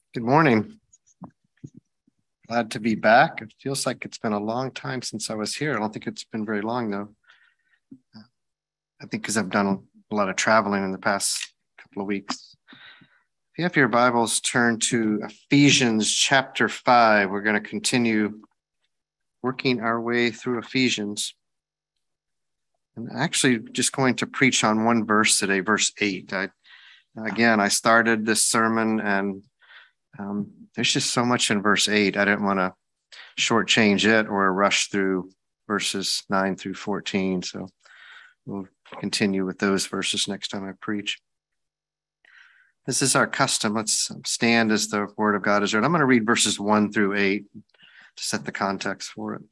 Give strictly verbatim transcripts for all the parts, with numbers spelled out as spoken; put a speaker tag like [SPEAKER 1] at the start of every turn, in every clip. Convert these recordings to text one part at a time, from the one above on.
[SPEAKER 1] Good morning. Glad to be back. It feels like it's been a long time since I was here. I don't think it's been very long, though. I think because I've done a lot of traveling in the past couple of weeks. If you have your Bibles, turn to Ephesians chapter five. We're going to continue working our way through Ephesians. I'm actually just going to preach on one verse today, verse eight. I, again, I started this sermon and um, there's just so much in verse eight. I didn't want to shortchange it or rush through verses nine through fourteen. So we'll continue with those verses next time I preach. This is our custom. Let's stand as the word of God is read. I'm going to read verses one through eight to set the context for it.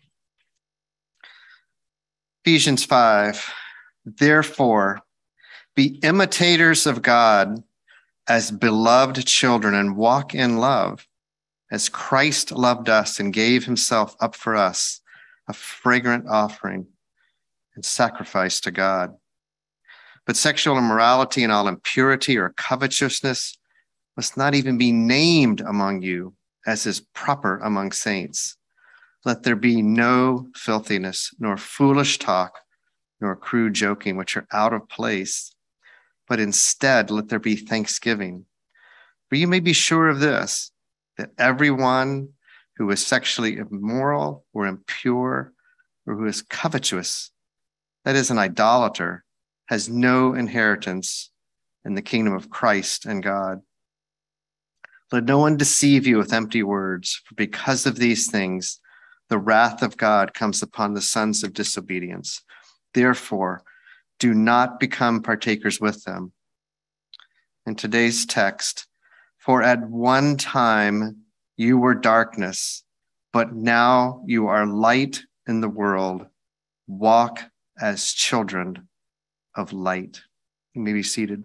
[SPEAKER 1] Ephesians five, therefore, be imitators of God as beloved children and walk in love, as Christ loved us and gave himself up for us, a fragrant offering and sacrifice to God. But sexual immorality and all impurity or covetousness must not even be named among you, as is proper among saints. Let there be no filthiness, nor foolish talk, nor crude joking, which are out of place, but instead let there be thanksgiving. For you may be sure of this, that everyone who is sexually immoral or impure or who is covetous, that is an idolater, has no inheritance in the kingdom of Christ and God. Let no one deceive you with empty words, for because of these things, the wrath of God comes upon the sons of disobedience. Therefore, do not become partakers with them. In today's text, for at one time you were darkness, but now you are light in the world. Walk as children of light. You may be seated.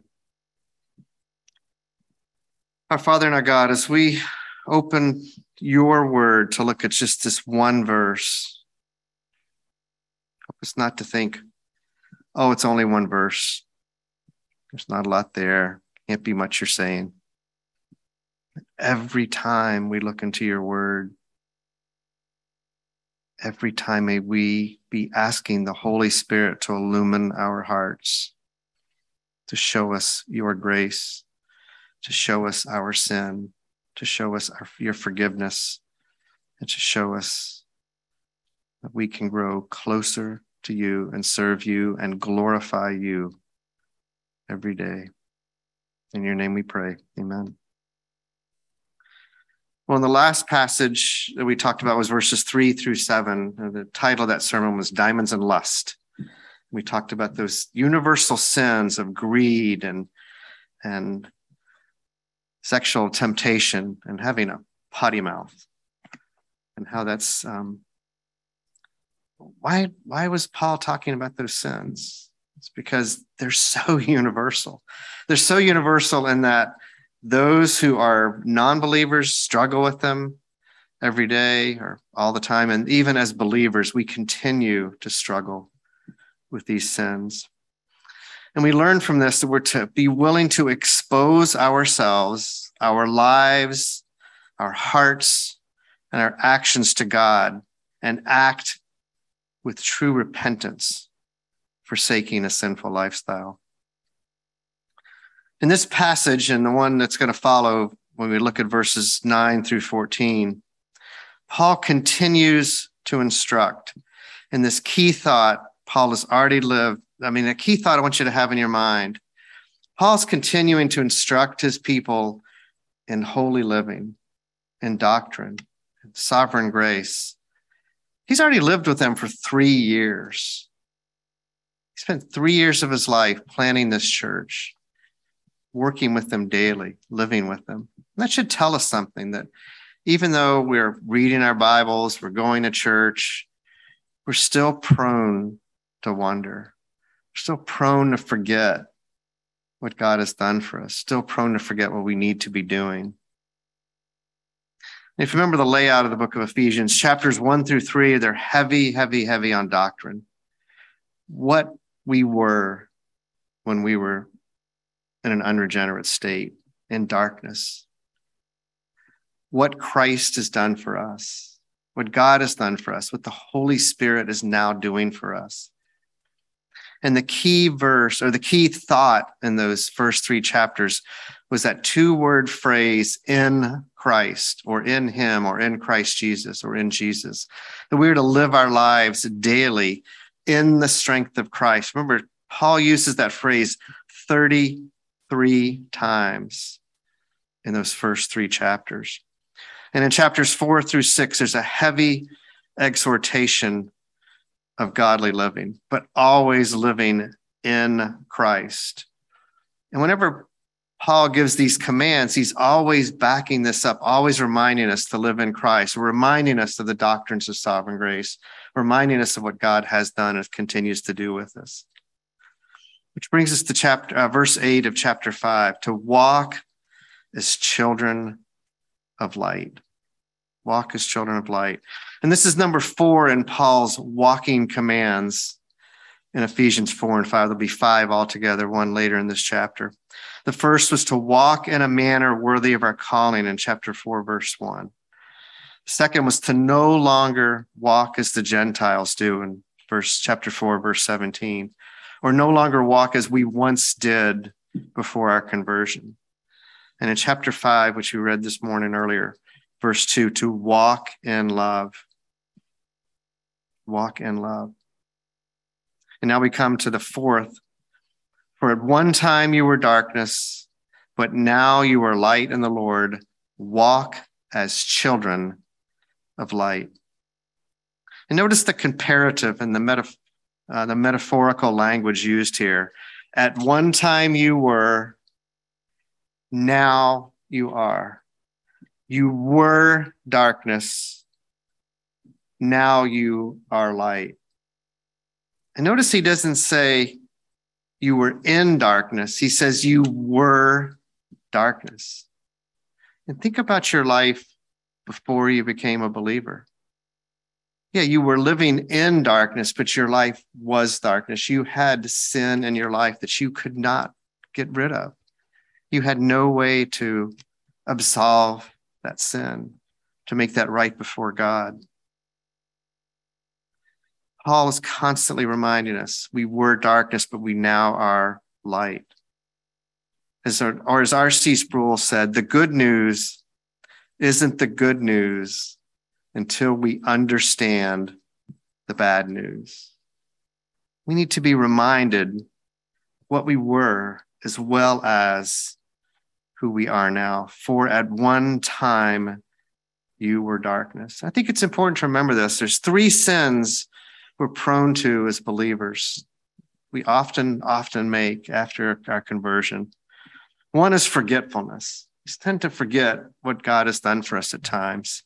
[SPEAKER 1] Our Father and our God, as we open your word to look at just this one verse, help us not to think, oh, it's only one verse. There's not a lot there. Can't be much you're saying. Every time we look into your word, every time may we be asking the Holy Spirit to illumine our hearts, to show us your grace, to show us our sin, to show us our, your forgiveness, and to show us that we can grow closer to you and serve you and glorify you every day. In your name we pray. Amen. Well, in the last passage that we talked about was verses three through seven. The title of that sermon was Diamonds and Lust. We talked about those universal sins of greed and, and sexual temptation and having a potty mouth, and how that's, um, why, why was Paul talking about those sins? It's because they're so universal. They're so universal in that those who are non-believers struggle with them every day or all the time. And even as believers, we continue to struggle with these sins. And we learn from this that we're to be willing to expose ourselves, our lives, our hearts, and our actions to God and act with true repentance, forsaking a sinful lifestyle. In this passage, and the one that's going to follow when we look at verses nine through fourteen, Paul continues to instruct. In this key thought, Paul has already lived. I mean, a key thought I want you to have in your mind. Paul's continuing to instruct his people in holy living, in doctrine, in sovereign grace. He's already lived with them for three years. He spent three years of his life planning this church, working with them daily, living with them. And that should tell us something, that even though we're reading our Bibles, we're going to church, we're still prone to wander. We're still prone to forget what God has done for us, still prone to forget what we need to be doing. If you remember the layout of the book of Ephesians, chapters one through three, they're heavy, heavy, heavy on doctrine. What we were when we were in an unregenerate state, in darkness. what Christ has done for us, what God has done for us, what the Holy Spirit is now doing for us. And the key verse or the key thought in those first three chapters was that two-word phrase, in Christ, or in him, or in Christ Jesus, or in Jesus. That we are to live our lives daily in the strength of Christ. Remember, Paul uses that phrase thirty-three times in those first three chapters. And in chapters four through six, there's a heavy exhortation of godly living, but always living in Christ. And whenever Paul gives these commands, he's always backing this up, always reminding us to live in Christ, reminding us of the doctrines of sovereign grace, reminding us of what God has done and continues to do with us. Which brings us to chapter uh, verse eight of chapter five, to walk as children of light. Walk as children of light. And this is number four in Paul's walking commands in Ephesians four and five. There'll be five altogether, one later in this chapter. The first was to walk in a manner worthy of our calling in chapter four, verse one. The second was to no longer walk as the Gentiles do in verse chapter four, verse seventeen, or no longer walk as we once did before our conversion. And in chapter five, which we read this morning earlier, verse two, to walk in love. Walk in love. And now we come to the fourth. For at one time you were darkness, but now you are light in the Lord. Walk as children of light. And notice the comparative and the, metaf- uh, the metaphorical language used here. At one time you were, now you are. You were darkness, now you are light. And notice he doesn't say you were in darkness. He says you were darkness. And think about your life before you became a believer. Yeah, you were living in darkness, but your life was darkness. You had sin in your life that you could not get rid of. You had no way to absolve that sin, to make that right before God. Paul is constantly reminding us we were darkness, but we now are light. As our, or as R C Sproul said, the good news isn't the good news until we understand the bad news. We need to be reminded what we were as well as who we are now. For at one time you were darkness. I think it's important to remember this. There's three sins we're prone to as believers. We often, often make after our conversion. One is forgetfulness. We tend to forget what God has done for us at times.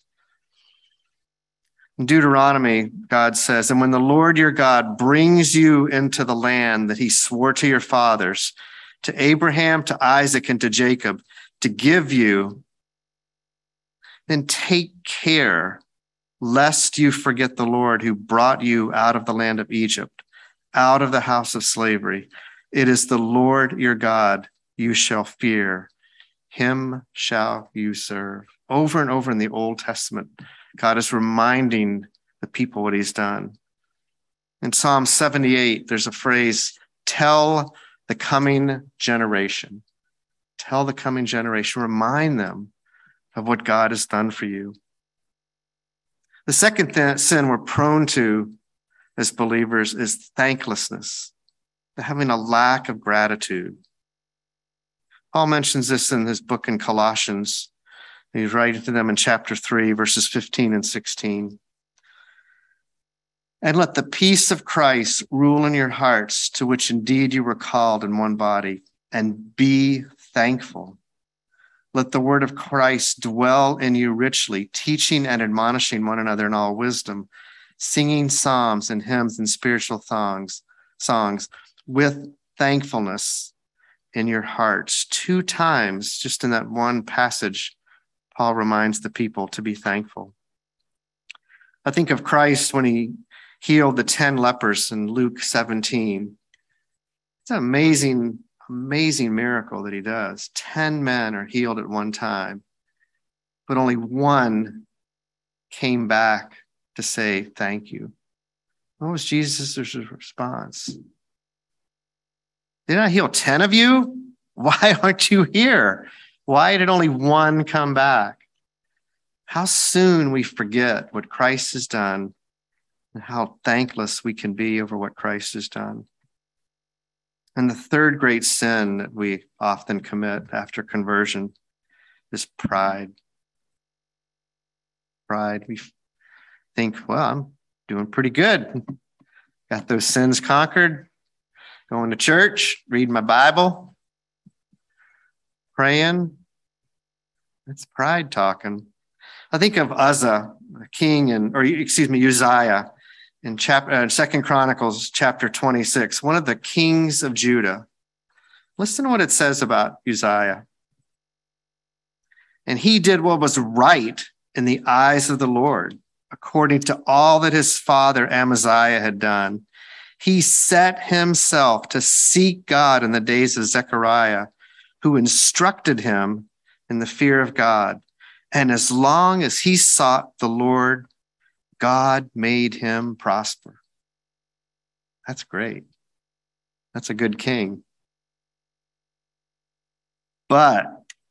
[SPEAKER 1] In Deuteronomy, God says, and when the Lord your God brings you into the land that he swore to your fathers, to Abraham, to Isaac, and to Jacob, to give you, then take care lest you forget the Lord who brought you out of the land of Egypt, out of the house of slavery. It is the Lord your God you shall fear. Him shall you serve. Over and over in the Old Testament, God is reminding the people what he's done. In Psalm seventy-eight, there's a phrase, tell the coming generation. Tell the coming generation, remind them of what God has done for you. The second th- sin we're prone to as believers is thanklessness, having a lack of gratitude. Paul mentions this in his book in Colossians. He's writing to them in chapter three, verses fifteen and sixteen. And let the peace of Christ rule in your hearts, to which indeed you were called in one body, and be thankful. Let the word of Christ dwell in you richly, teaching and admonishing one another in all wisdom, singing psalms and hymns and spiritual songs, songs with thankfulness in your hearts. Two times, just in that one passage, Paul reminds the people to be thankful. I think of Christ when he healed the ten lepers in Luke seventeen. It's an amazing Amazing miracle that he does. Ten men are healed at one time. but only one came back to say thank you. What was Jesus' response? Did I heal ten of you? Why aren't you here? Why did only one come back? How soon we forget what Christ has done and how thankless we can be over what Christ has done. And the third great sin that we often commit after conversion is pride. Pride. We think, well, I'm doing pretty good. Got those sins conquered. Going to church, reading my Bible, praying. It's pride talking. I think of Uzzah, a king, and or excuse me, Uzziah, in chapter uh, Second Chronicles chapter twenty-six, one of the kings of Judah. Listen to what it says about Uzziah. And he did what was right in the eyes of the Lord, according to all that his father Amaziah had done. He set himself to seek God in the days of Zechariah, who instructed him in the fear of God. And as long as he sought the Lord, God made him prosper. That's great. That's a good king. But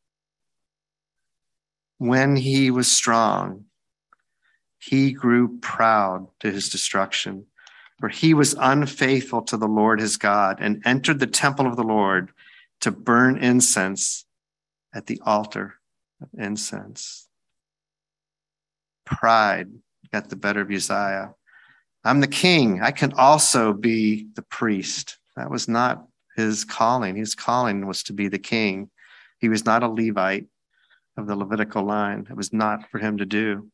[SPEAKER 1] when he was strong, he grew proud to his destruction. For he was unfaithful to the Lord his God and entered the temple of the Lord to burn incense at the altar of incense. Pride got the better of Uzziah. I'm the king. I can also be the priest. That was not his calling. His calling was to be the king. He was not a Levite of the Levitical line. It was not for him to do.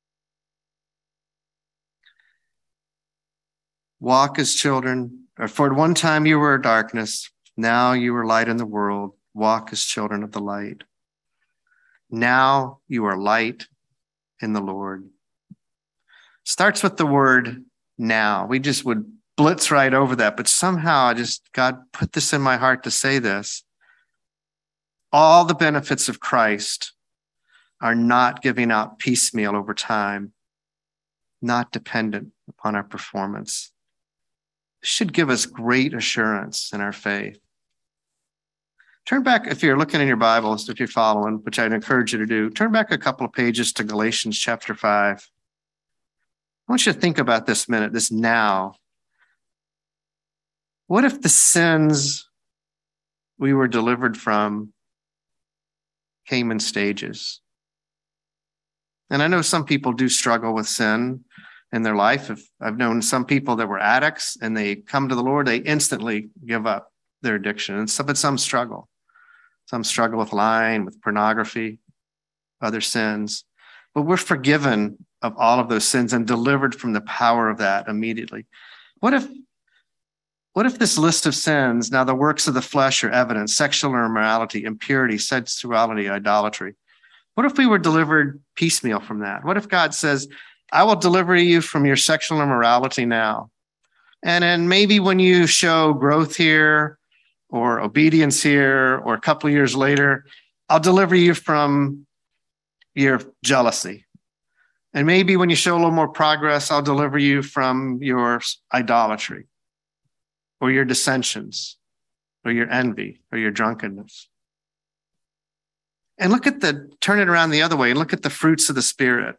[SPEAKER 1] Walk as children, or for at one time you were darkness, now you are light in the world. Walk as children of the light. Now you are light in the Lord. Starts with the word now. We just would blitz right over that, but somehow I just, God put this in my heart to say this. All the benefits of Christ are not giving out piecemeal over time, not dependent upon our performance. Should give us great assurance in our faith. Turn back, if you're looking in your Bibles, if you're following, which I'd encourage you to do, turn back a couple of pages to Galatians chapter five. I want you to think about this minute, this now. What if the sins we were delivered from came in stages? And I know some people do struggle with sin in their life. If I've known some people that were addicts and they come to the Lord, they instantly give up their addiction. And some, but some struggle. Some struggle with lying, with pornography, other sins. But we're forgiven of all of those sins and delivered from the power of that immediately. What if, what if this list of sins, now the works of the flesh are evident, sexual immorality, impurity, sensuality, idolatry. What if we were delivered piecemeal from that? What if God says, I will deliver you from your sexual immorality now. And then maybe when you show growth here or obedience here or a couple of years later, I'll deliver you from your jealousy. And maybe when you show a little more progress, I'll deliver you from your idolatry or your dissensions or your envy or your drunkenness. And look at the, turn it around the other way and look at the fruits of the Spirit.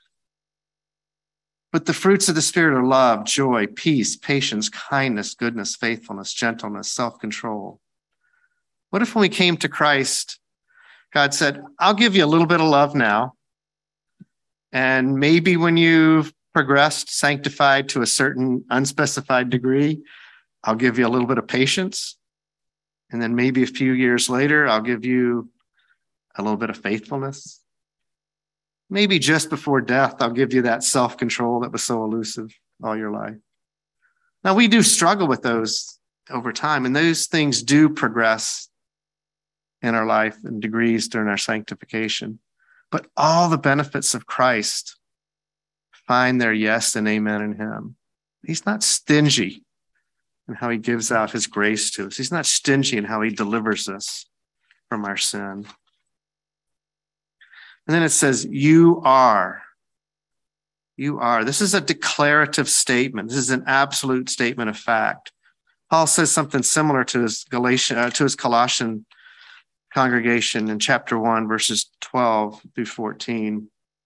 [SPEAKER 1] But the fruits of the Spirit are love, joy, peace, patience, kindness, goodness, faithfulness, gentleness, self-control. What if when we came to Christ, God said, I'll give you a little bit of love now. And maybe when you've progressed, sanctified to a certain unspecified degree, I'll give you a little bit of patience. And then maybe a few years later, I'll give you a little bit of faithfulness. Maybe just before death, I'll give you that self-control that was so elusive all your life. Now, we do struggle with those over time, and those things do progress in our life in degrees during our sanctification. But all the benefits of Christ find their yes and amen in him. He's not stingy in how he gives out his grace to us. He's not stingy in how he delivers us from our sin. And then it says, you are. You are. This is a declarative statement. This is an absolute statement of fact. Paul says something similar to his Galatian, uh, to his Colossian congregation in chapter one, verses twelve through fourteen.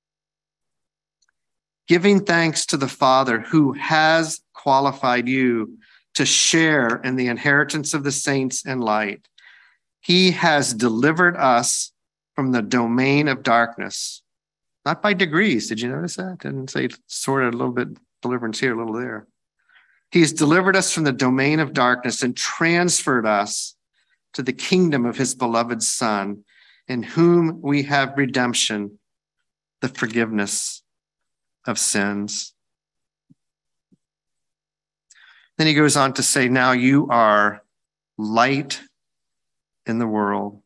[SPEAKER 1] Giving thanks to the Father who has qualified you to share in the inheritance of the saints in light. He has delivered us from the domain of darkness, not by degrees. Did you notice that? Didn't say sort of a little bit deliverance here, a little there. He has delivered us from the domain of darkness and transferred us to the kingdom of his beloved Son, in whom we have redemption, the forgiveness of sins. Then he goes on to say, now you are light in the world.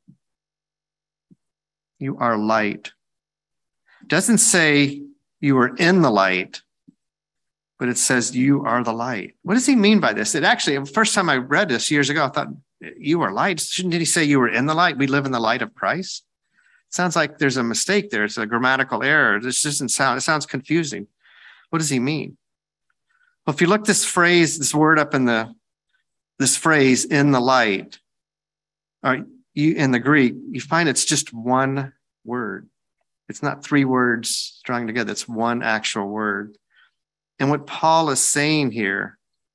[SPEAKER 1] You are light. It doesn't say you are in the light, but it says you are the light. What does he mean by this? It actually, the first time I read this years ago, I thought, you are light. Shouldn't he say you were in the light? We live in the light of Christ. It sounds like there's a mistake there. It's a grammatical error. This doesn't sound, it sounds confusing. What does he mean? Well, if you look this phrase, this word up in the, this phrase, in the light, or you, in the Greek, you find it's just one word. It's not three words strung together. It's one actual word. And what Paul is saying here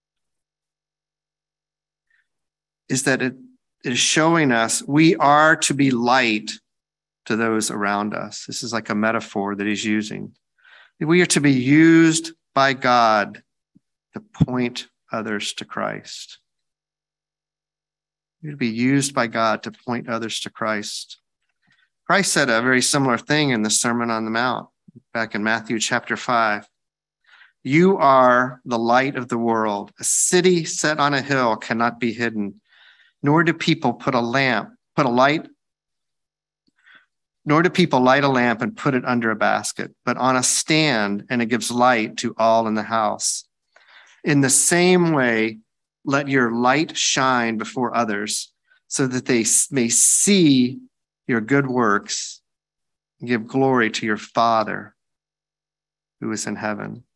[SPEAKER 1] is that it is showing us we are to be light to those around us. This is like a metaphor that he's using. We are to be used by God to point others to Christ. We're to be used by God to point others to Christ. Christ said a very similar thing in the Sermon on the Mount, back in Matthew chapter five. You are the light of the world. A city set on a hill cannot be hidden, nor do people put a lamp, put a light, nor do people light a lamp and put it under a basket, but on a stand, and it gives light to all in the house. In the same way, let your light shine before others, so that they may see your good works and give glory to your Father who is in heaven.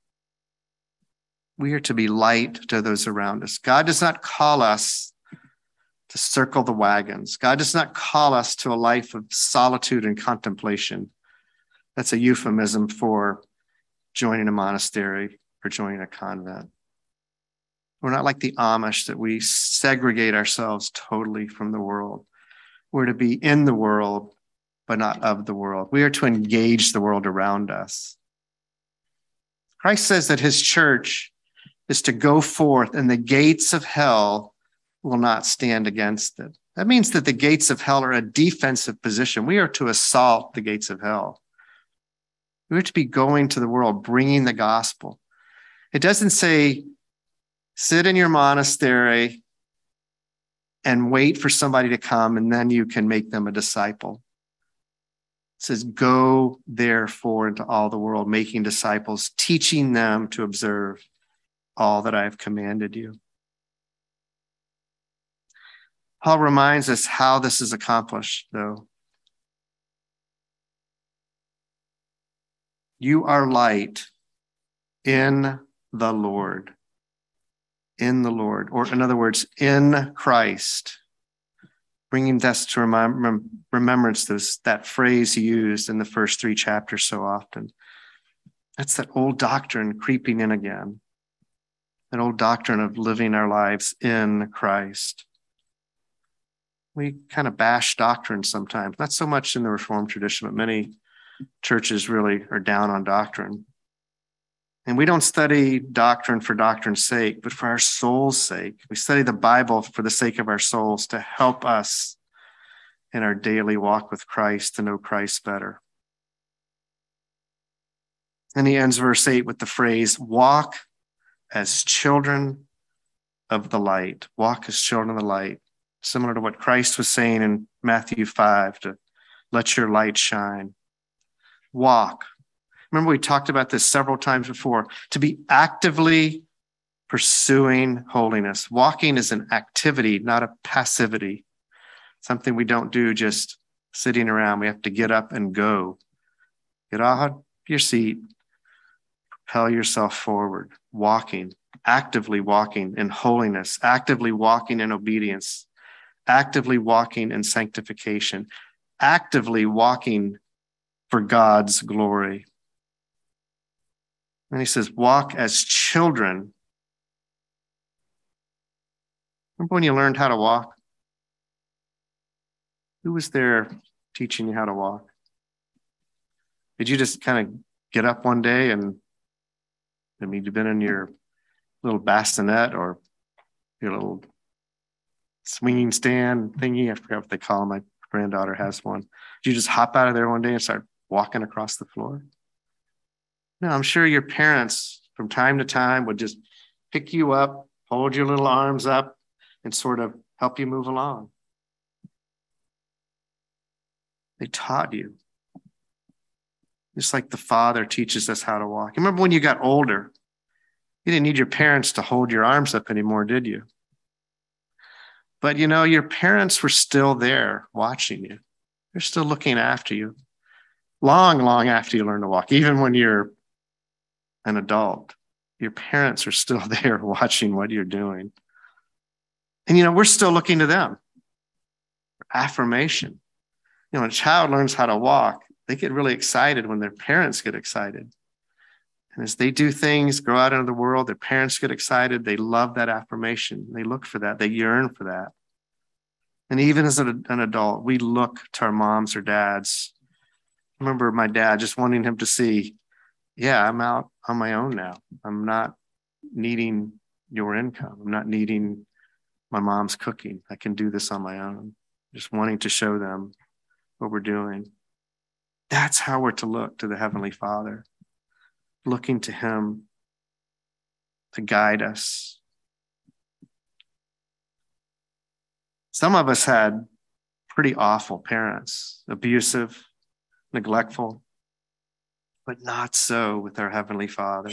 [SPEAKER 1] We are to be light to those around us. God does not call us to circle the wagons. God does not call us to a life of solitude and contemplation. That's a euphemism for joining a monastery or joining a convent. We're not like the Amish that we segregate ourselves totally from the world. We're to be in the world, but not of the world. We are to engage the world around us. Christ says that his church is to go forth, and the gates of hell will not stand against it. That means that the gates of hell are a defensive position. We are to assault the gates of hell. We are to be going to the world, bringing the gospel. It doesn't say, sit in your monastery and wait for somebody to come, and then you can make them a disciple. It says, go therefore into all the world, making disciples, teaching them to observe all that I have commanded you. Paul reminds us how this is accomplished, though. You are light in the Lord. In the Lord, or in other words, in Christ. Bringing this to remem- remembrance, this, that phrase used in the first three chapters so often. That's that old doctrine creeping in again. That old doctrine of living our lives in Christ. We kind of bash doctrine sometimes, not so much in the Reformed tradition, but many churches really are down on doctrine. And we don't study doctrine for doctrine's sake, but for our soul's sake. We study the Bible for the sake of our souls, to help us in our daily walk with Christ to know Christ better. And he ends verse eight with the phrase, walk as children of the light. Walk as children of the light. Similar to what Christ was saying in Matthew five, to let your light shine. Walk. Remember, we talked about this several times before. To be actively pursuing holiness. Walking is an activity, not a passivity. Something we don't do just sitting around. We have to get up and go. Get off your seat, propel yourself forward, walking, actively walking in holiness, actively walking in obedience, actively walking in sanctification, actively walking for God's glory. And he says, walk as children. Remember when you learned how to walk? Who was there teaching you how to walk? Did you just kind of get up one day and, I mean, you've been in your little bassinet or your little swinging stand thingy? I forgot what they call them. My granddaughter has one. Did you just hop out of there one day and start walking across the floor? No, I'm sure your parents from time to time would just pick you up, hold your little arms up, and sort of help you move along. They taught you. Just like the Father teaches us how to walk. You remember when you got older, you didn't need your parents to hold your arms up anymore, did you? But you know, your parents were still there watching you. They're still looking after you. Long, long after you learn to walk, even when you're an adult, your parents are still there watching what you're doing. And you know, we're still looking to them for affirmation. You know, when a child learns how to walk, they get really excited when their parents get excited. And as they do things, go out into the world, their parents get excited. They love that affirmation. They look for that. They yearn for that. And even as an, an adult, we look to our moms or dads. I remember my dad just wanting him to see, yeah, I'm out on my own now. I'm not needing your income. I'm not needing my mom's cooking. I can do this on my own. Just wanting to show them what we're doing. That's how we're to look to the Heavenly Father, looking to him to guide us. Some of us had pretty awful parents, abusive, neglectful, but not so with our Heavenly Father.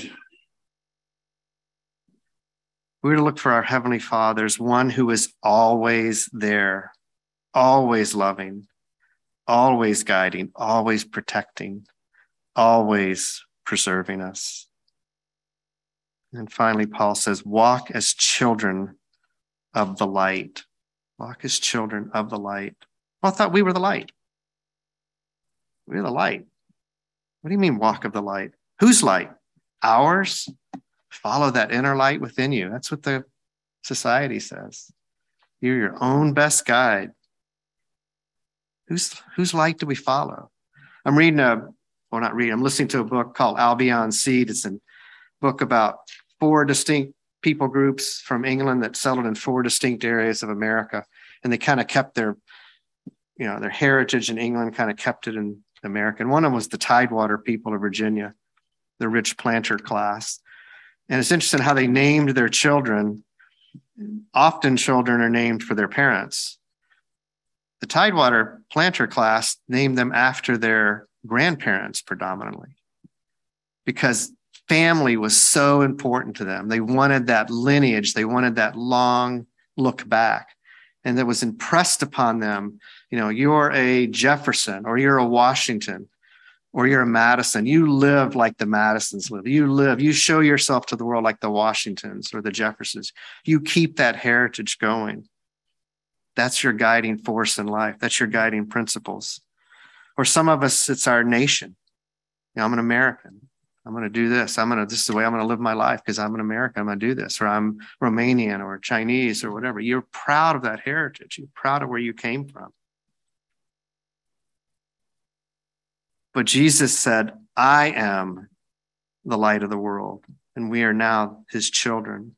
[SPEAKER 1] We're to look for our Heavenly Father as one who is always there, always loving, always guiding, always protecting, always preserving us. And finally, Paul says, walk as children of the light. Walk as children of the light. Well, I thought we were the light. We're the light. What do you mean walk of the light? Whose light? Ours? Follow that inner light within you. That's what the society says. You're your own best guide. Whose, whose light do we follow? I'm reading a, well, not reading, I'm listening to a book called I'll Be On Seed. It's a book about four distinct people groups from England that settled in four distinct areas of America. And they kind of kept their, you know, their heritage in England, kind of kept it in America. And one of them was the Tidewater people of Virginia, the rich planter class. And it's interesting how they named their children. Often children are named for their parents. The Tidewater planter class named them after their grandparents predominantly, because family was so important to them. They wanted that lineage. They wanted that long look back. And that was impressed upon them. You know, you're a Jefferson, or you're a Washington, or you're a Madison. You live like the Madisons live. You live, you show yourself to the world like the Washingtons or the Jeffersons. You keep that heritage going. That's your guiding force in life. That's your guiding principles. Or some of us, it's our nation. You know, I'm an American. I'm going to do this. I'm going to, this is the way I'm going to live my life because I'm an American. I'm going to do this. Or I'm Romanian or Chinese or whatever. You're proud of that heritage. You're proud of where you came from. But Jesus said, I am the light of the world, and we are now his children.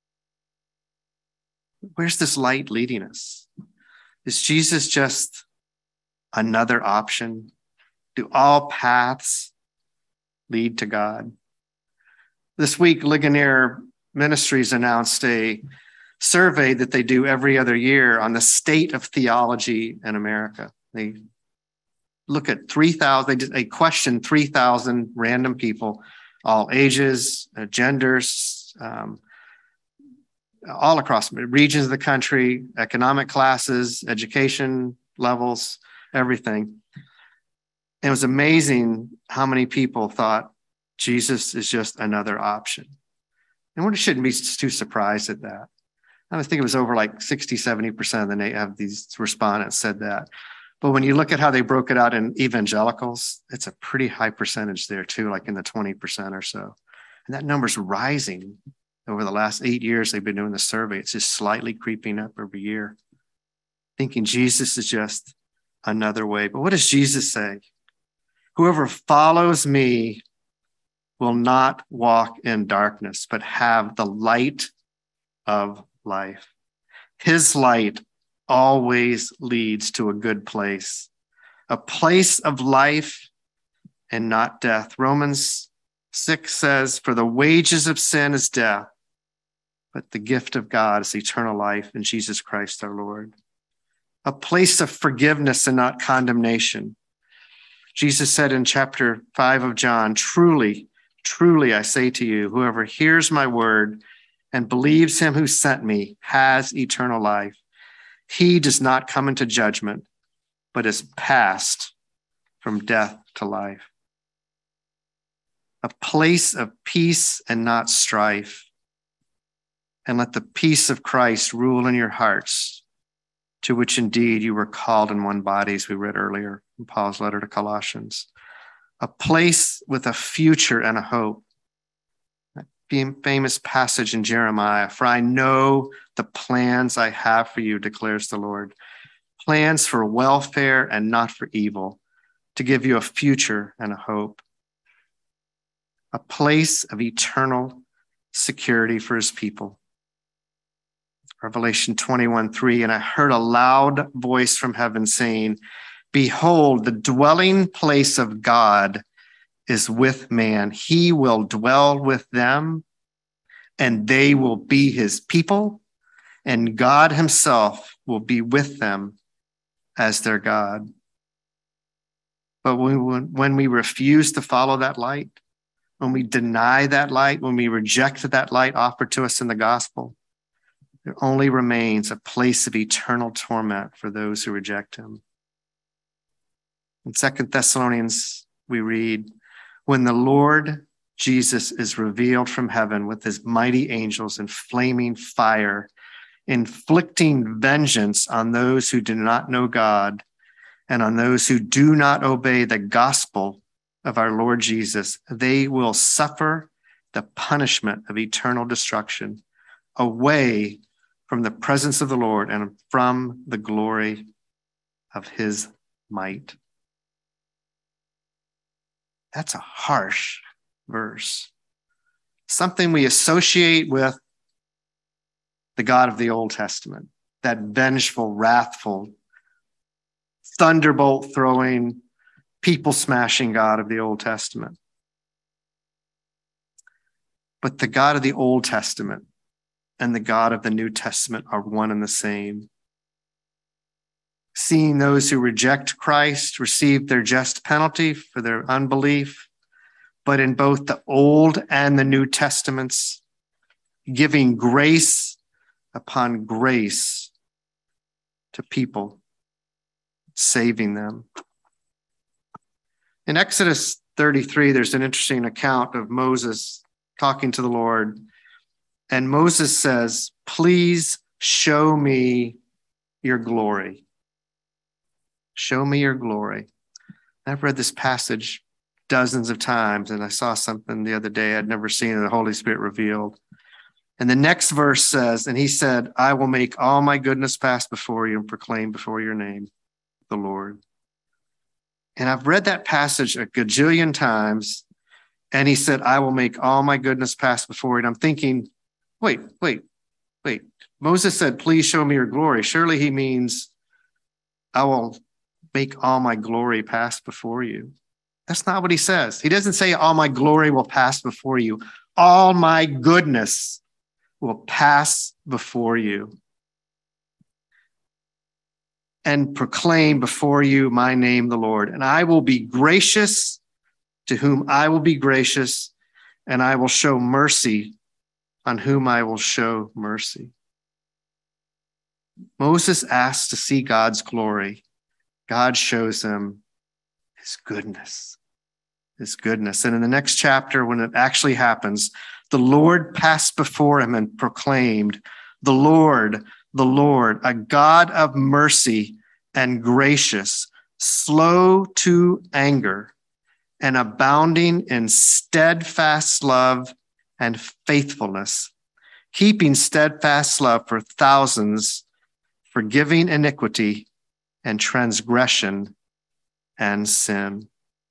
[SPEAKER 1] Where's this light leading us? Is Jesus just another option? Do all paths lead to God? This week, Ligonier Ministries announced a survey that they do every other year on the state of theology in America. They look at three thousand, they, did, they questioned three thousand random people, all ages, uh, genders, um, all across regions of the country, economic classes, education levels, everything. It was amazing how many people thought Jesus is just another option. And we shouldn't be too surprised at that. I think it was over like sixty, seventy percent of the of these respondents said that. But when you look at how they broke it out in evangelicals, it's a pretty high percentage there too, like in the twenty percent or so. And that number's rising over the last eight years they've been doing the survey. It's just slightly creeping up every year, thinking Jesus is just another way. But what does Jesus say? Whoever follows me will not walk in darkness, but have the light of life. His light always leads to a good place, a place of life and not death. Romans six says, for the wages of sin is death, but the gift of God is eternal life in Jesus Christ our Lord. A place of forgiveness and not condemnation. Jesus said in chapter five of John, truly, truly, I say to you, whoever hears my word and believes him who sent me has eternal life. He does not come into judgment, but is passed from death to life. A place of peace and not strife. And let the peace of Christ rule in your hearts, to which indeed you were called in one body, as we read earlier in Paul's letter to Colossians. A place with a future and a hope. That famous passage in Jeremiah, for I know the plans I have for you, declares the Lord. Plans for welfare and not for evil, to give you a future and a hope. A place of eternal security for his people. Revelation twenty-one three, and I heard a loud voice from heaven saying, behold, the dwelling place of God is with man. He will dwell with them, and they will be his people, and God himself will be with them as their God. But when, when we refuse to follow that light, when we deny that light, when we reject that light offered to us in the gospel, there only remains a place of eternal torment for those who reject him. In Second Thessalonians, we read, when the Lord Jesus is revealed from heaven with his mighty angels in flaming fire, inflicting vengeance on those who do not know God and on those who do not obey the gospel of our Lord Jesus, they will suffer the punishment of eternal destruction away from the presence of the Lord and from the glory of his might. That's a harsh verse. Something we associate with the God of the Old Testament, that vengeful, wrathful, thunderbolt throwing, people smashing God of the Old Testament. But the God of the Old Testament and the God of the New Testament are one and the same. Seeing those who reject Christ receive their just penalty for their unbelief, but in both the Old and the New Testaments, giving grace upon grace to people, saving them. In Exodus thirty-three, there's an interesting account of Moses talking to the Lord. And Moses says, please show me your glory. Show me your glory. I've read this passage dozens of times, and I saw something the other day I'd never seen, the Holy Spirit revealed. And the next verse says, and he said, I will make all my goodness pass before you and proclaim before your name, the Lord. And I've read that passage a gajillion times, and he said, I will make all my goodness pass before you. And I'm thinking, wait, wait, wait. Moses said, please show me your glory. Surely he means I will make all my glory pass before you. That's not what he says. He doesn't say all my glory will pass before you. All my goodness will pass before you and proclaim before you my name, the Lord. And I will be gracious to whom I will be gracious, and I will show mercy on whom I will show mercy. Moses asked to see God's glory, God shows him his goodness, his goodness. And in the next chapter, when it actually happens, the Lord passed before him and proclaimed, the Lord, the Lord, a God of mercy and gracious, slow to anger, and abounding in steadfast love and faithfulness, keeping steadfast love for thousands, forgiving iniquity and transgression and sin.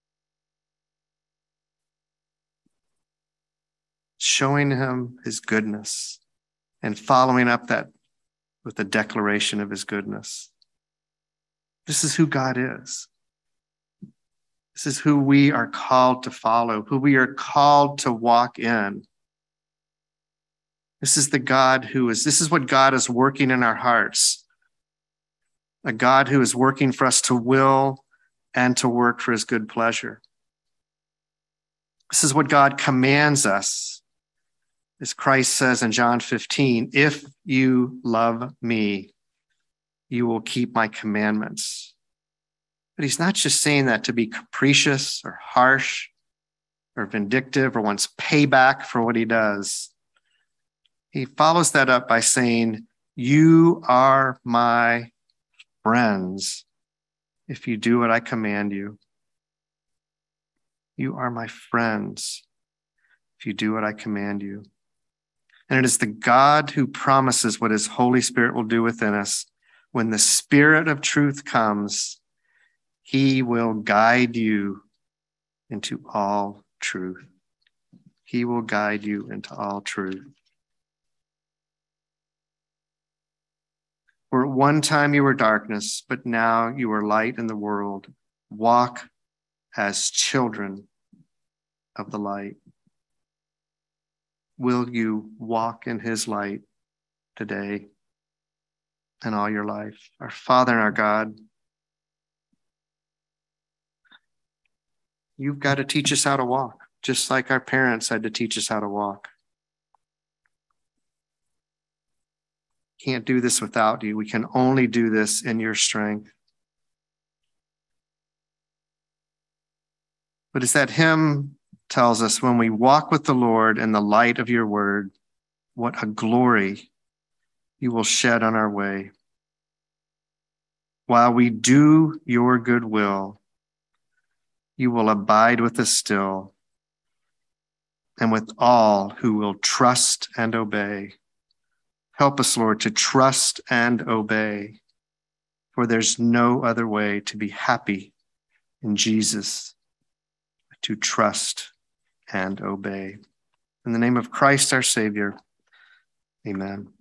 [SPEAKER 1] Showing him his goodness and following up that with a declaration of his goodness. This is who God is. This is who we are called to follow, who we are called to walk in. This is the God who is, this is what God is working in our hearts. A God who is working for us to will and to work for his good pleasure. This is what God commands us. As Christ says in John fifteen, if you love me, you will keep my commandments. But he's not just saying that to be capricious or harsh or vindictive or wants payback for what he does. He follows that up by saying, you are my friends if you do what I command you. You are my friends if you do what I command you. And it is the God who promises what his Holy Spirit will do within us. When the Spirit of truth comes, he will guide you into all truth. He will guide you into all truth. For at one time you were darkness, but now you are light in the world. Walk as children of the light. Will you walk in his light today and all your life? Our Father and our God, you've got to teach us how to walk, just like our parents had to teach us how to walk. Can't do this without you. We can only do this in your strength. But as that hymn tells us, when we walk with the Lord in the light of your word, what a glory you will shed on our way. While we do your good will, you will abide with us still, and with all who will trust and obey. Help us, Lord, to trust and obey, for there's no other way to be happy in Jesus, to trust and obey. In the name of Christ our Savior, amen.